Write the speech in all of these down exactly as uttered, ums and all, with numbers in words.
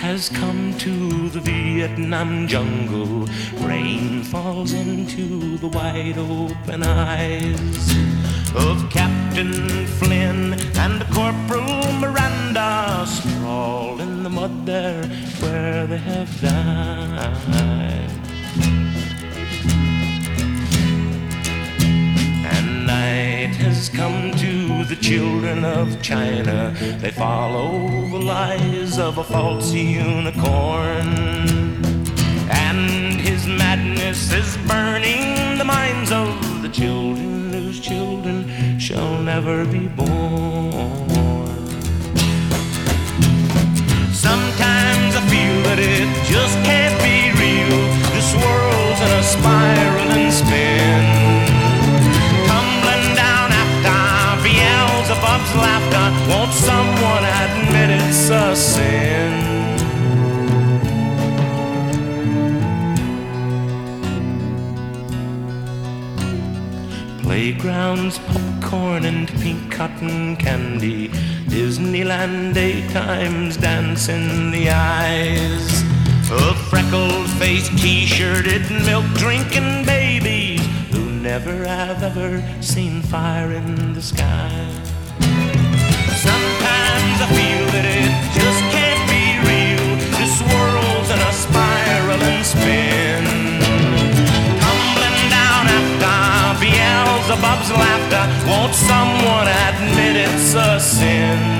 has come to the Vietnam jungle. Rain falls into the wide open eyes of Captain Flynn and Corporal Miranda, sprawled in the mud there where they have died. And night has come to the children of China. They follow the lies of a false unicorn, and his madness is burning the minds of the children whose children shall never be born. Sometimes I feel that it just can't be real. This world's in a spiraling spin, tumbling down after Beelzebub's laughter. Won't someone admit it's a sin? Playgrounds, popcorn and pink cotton candy, Disneyland daytimes dance in the eyes of freckled-faced, t-shirted, milk-drinking babies who never have ever seen fire in the sky. Sometimes I feel that it just can't be real. This world's in a spiraling spin, tumbling down after Beelzebub's laughter. Won't someone admit it's a sin?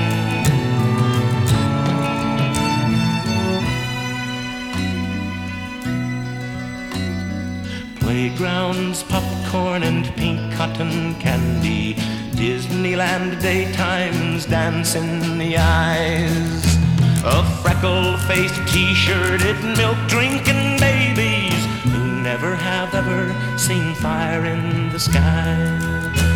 Playgrounds, popcorn and pink cotton candy, Disneyland daytimes dance in the eyes of freckled-faced, t-shirted, milk-drinking babies who never have ever seen fire in the sky.